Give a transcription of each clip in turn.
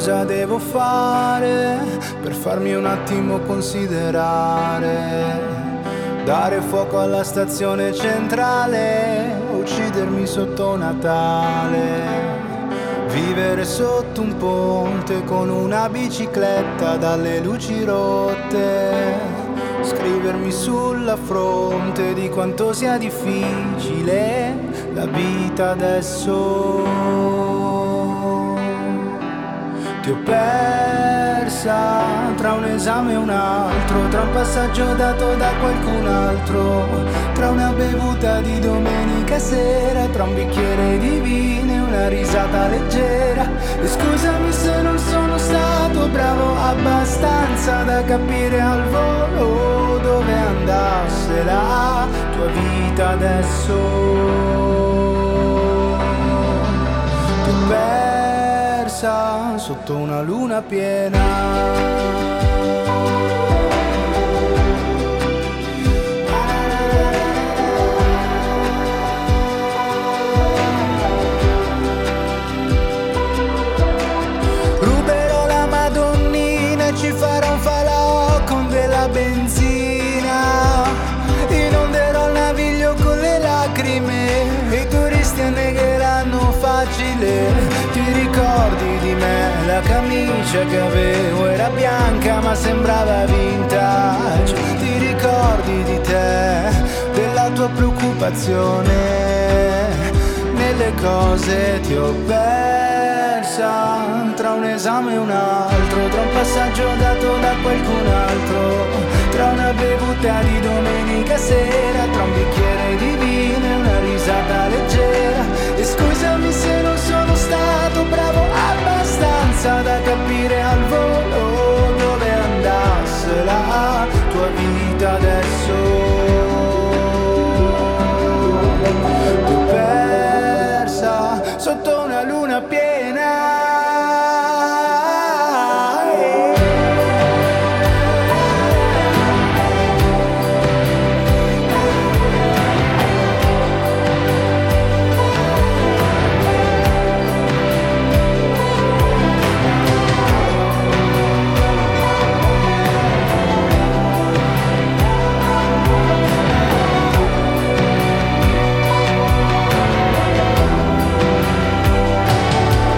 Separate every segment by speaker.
Speaker 1: cosa devo fare per farmi un attimo considerare. Dare fuoco alla stazione centrale, uccidermi sotto Natale. Vivere sotto un ponte con una bicicletta dalle luci rotte. Scrivermi sulla fronte di quanto sia difficile la vita adesso. Ti ho persa tra un esame e un altro, tra un passaggio dato da qualcun altro, tra una bevuta di domenica sera, tra un bicchiere di vino e una risata leggera. E scusami se non sono stato bravo abbastanza da capire al volo dove andasse la tua vita adesso. Ti ho persa sotto una luna piena. Ci farò un falò con della benzina, inonderò il naviglio con le lacrime e i turisti annegheranno facile. Ti ricordi di me? La camicia che avevo era bianca ma sembrava vintage. Ti ricordi di te? Della tua preoccupazione nelle cose. Ti ho persa tra un esame e un altro, tra un passaggio dato da qualcun altro, tra una bevuta di domenica sera, tra un bicchiere di vino e una risata leggera. E scusami se non sono stato bravo abbastanza da capire al volo dove andasse la tua vita adesso. Ti ho persa sotto una luna piena.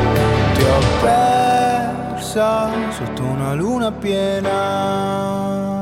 Speaker 1: Sotto una luna piena.